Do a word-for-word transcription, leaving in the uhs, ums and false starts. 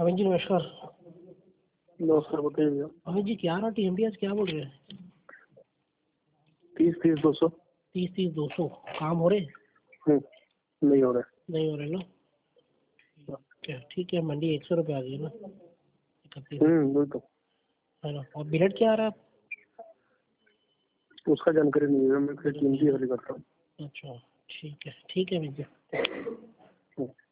अमित जी नमस्कार। नमस्कार, बताइए भैया। अमित जी क्या रहा टी एम टी आज क्या बोल रहे हैं? तीस तीस दो सौ तीस तीस दो सौ काम हो रहे? नहीं हो रहा है। नहीं हो रहे ना? क्या ठीक है, मंडी एक सौ रुपये आ गई ना इकतीस, हम्म वही तो है ना। और बिलेट क्या आ रहा है? उसका जानकारी नहीं है, मैं कीमती वाली करता हूँ। अच्छा ठीक है, ठीक है अमित जी।